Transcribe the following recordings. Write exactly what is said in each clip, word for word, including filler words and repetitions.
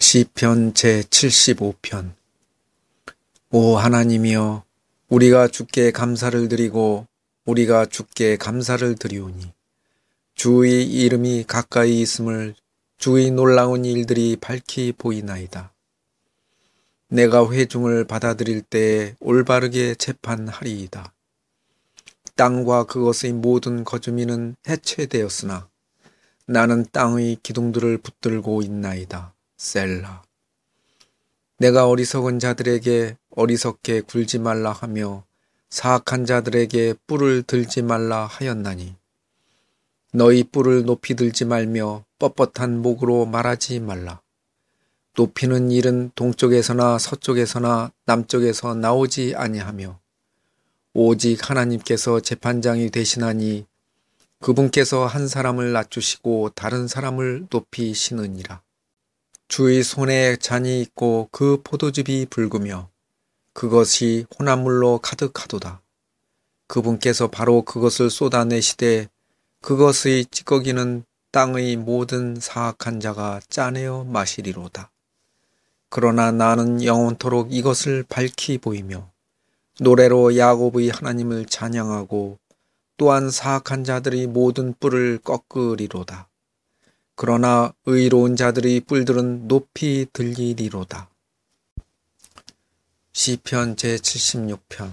시편 제칠십오 편. 오 하나님이여, 우리가 주께 감사를 드리고 우리가 주께 감사를 드리오니 주의 이름이 가까이 있음을 주의 놀라운 일들이 밝히 보이나이다. 내가 회중을 받아들일 때에 올바르게 재판하리이다. 땅과 그것의 모든 거주민은 해체되었으나 나는 땅의 기둥들을 붙들고 있나이다. 셀라. 내가 어리석은 자들에게 어리석게 굴지 말라 하며 사악한 자들에게 뿔을 들지 말라 하였나니 너희 뿔을 높이 들지 말며 뻣뻣한 목으로 말하지 말라. 높이는 일은 동쪽에서나 서쪽에서나 남쪽에서 나오지 아니하며 오직 하나님께서 재판장이 되시나니 그분께서 한 사람을 낮추시고 다른 사람을 높이시느니라. 주의 손에 잔이 있고 그 포도즙이 붉으며 그것이 혼합물로 가득하도다. 그분께서 바로 그것을 쏟아내시되 그것의 찌꺼기는 땅의 모든 사악한 자가 짜내어 마시리로다. 그러나 나는 영원토록 이것을 밝히 보이며 노래로 야곱의 하나님을 찬양하고 또한 사악한 자들의 모든 뿔을 꺾으리로다. 그러나 의로운 자들의 뿔들은 높이 들리리로다. 시편 제칠십육 편.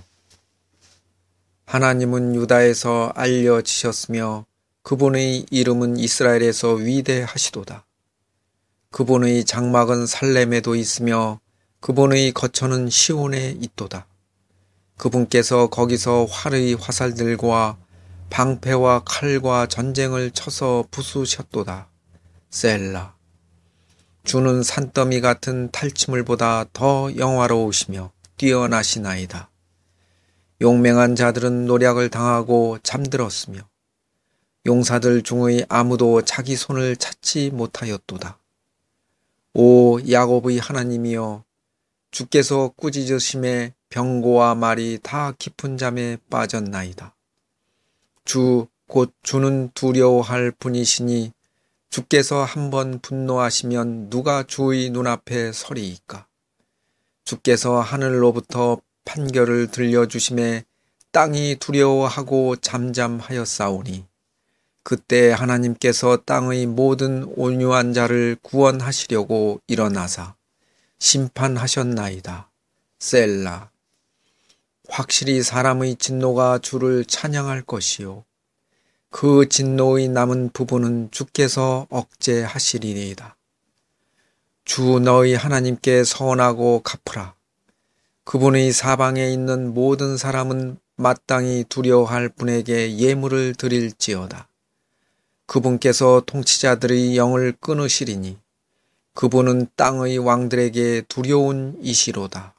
하나님은 유다에서 알려지셨으며 그분의 이름은 이스라엘에서 위대하시도다. 그분의 장막은 살렘에도 있으며 그분의 거처는 시온에 있도다. 그분께서 거기서 활의 화살들과 방패와 칼과 전쟁을 쳐서 부수셨도다. 셀라. 주는 산더미 같은 탈취물보다 더 영화로우시며 뛰어나시나이다. 용맹한 자들은 노략을 당하고 잠들었으며 용사들 중의 아무도 자기 손을 찾지 못하였도다. 오 야곱의 하나님이여, 주께서 꾸짖으심에 병고와 말이 다 깊은 잠에 빠졌나이다. 주 곧 주는 두려워할 분이시니 주께서 한번 분노하시면 누가 주의 눈앞에 서리이까. 주께서 하늘로부터 판결을 들려주심에 땅이 두려워하고 잠잠하였사오니 그때 하나님께서 땅의 모든 온유한 자를 구원하시려고 일어나사 심판하셨나이다. 셀라. 확실히 사람의 진노가 주를 찬양할 것이요 그 진노의 남은 부분은 주께서 억제하시리이다. 주 너희 하나님께 서원하고 갚으라. 그분의 사방에 있는 모든 사람은 마땅히 두려워할 분에게 예물을 드릴지어다. 그분께서 통치자들의 영을 끊으시리니 그분은 땅의 왕들에게 두려운 이시로다.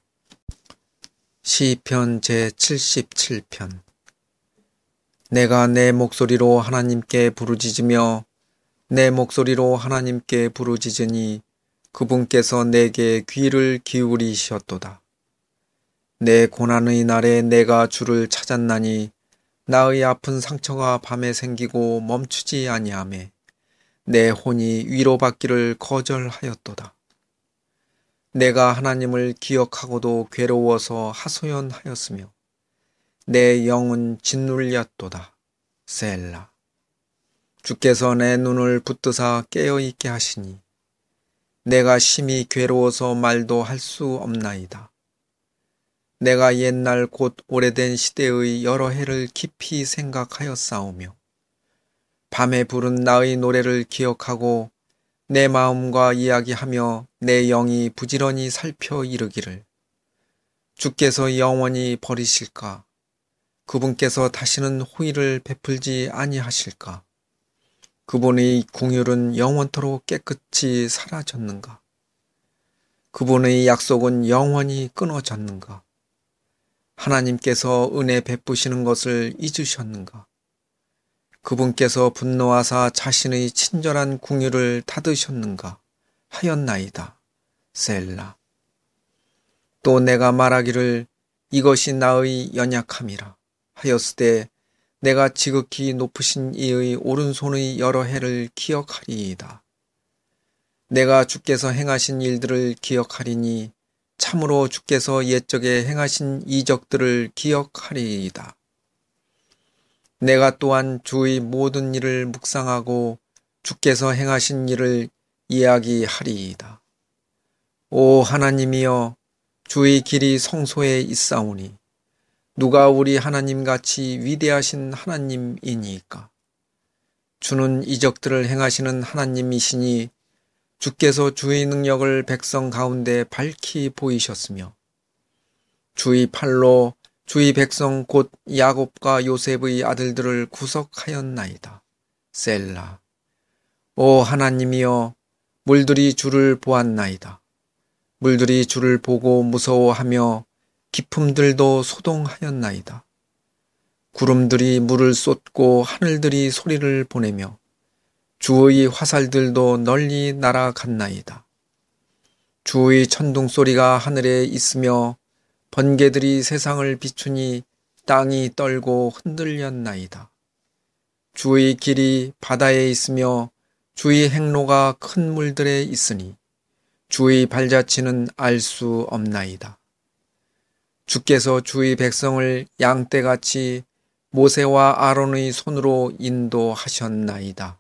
시편 제칠십칠 편. 내가 내 목소리로 하나님께 부르짖으며 내 목소리로 하나님께 부르짖으니 그분께서 내게 귀를 기울이셨도다. 내 고난의 날에 내가 주를 찾았나니 나의 아픈 상처가 밤에 생기고 멈추지 아니하매 내 혼이 위로받기를 거절하였도다. 내가 하나님을 기억하고도 괴로워서 하소연하였으며 내 영은 짓눌렸도다. 셀라. 주께서 내 눈을 붙드사 깨어있게 하시니 내가 심히 괴로워서 말도 할 수 없나이다. 내가 옛날 곧 오래된 시대의 여러 해를 깊이 생각하였사오며 밤에 부른 나의 노래를 기억하고 내 마음과 이야기하며 내 영이 부지런히 살펴 이르기를 주께서 영원히 버리실까? 그분께서 다시는 호의를 베풀지 아니하실까? 그분의 궁휼은 영원토록 깨끗이 사라졌는가? 그분의 약속은 영원히 끊어졌는가? 하나님께서 은혜 베푸시는 것을 잊으셨는가? 그분께서 분노하사 자신의 친절한 궁휼을 닫으셨는가 하였나이다. 셀라. 또 내가 말하기를 이것이 나의 연약함이라 하였으되 내가 지극히 높으신 이의 오른손의 여러 해를 기억하리이다. 내가 주께서 행하신 일들을 기억하리니 참으로 주께서 옛적에 행하신 이적들을 기억하리이다. 내가 또한 주의 모든 일을 묵상하고 주께서 행하신 일을 이야기하리이다. 오 하나님이여, 주의 길이 성소에 있사오니 누가 우리 하나님같이 위대하신 하나님이니까. 주는 이적들을 행하시는 하나님이시니 주께서 주의 능력을 백성 가운데 밝히 보이셨으며 주의 팔로 주의 백성 곧 야곱과 요셉의 아들들을 구속하였나이다. 셀라. 오 하나님이여, 물들이 주를 보았나이다. 물들이 주를 보고 무서워하며 기품들도 소동하였나이다. 구름들이 물을 쏟고 하늘들이 소리를 보내며 주의 화살들도 널리 날아갔나이다. 주의 천둥 소리가 하늘에 있으며 번개들이 세상을 비추니 땅이 떨고 흔들렸나이다. 주의 길이 바다에 있으며 주의 행로가 큰 물들에 있으니 주의 발자취는 알 수 없나이다. 주께서 주의 백성을 양떼같이 모세와 아론의 손으로 인도하셨나이다.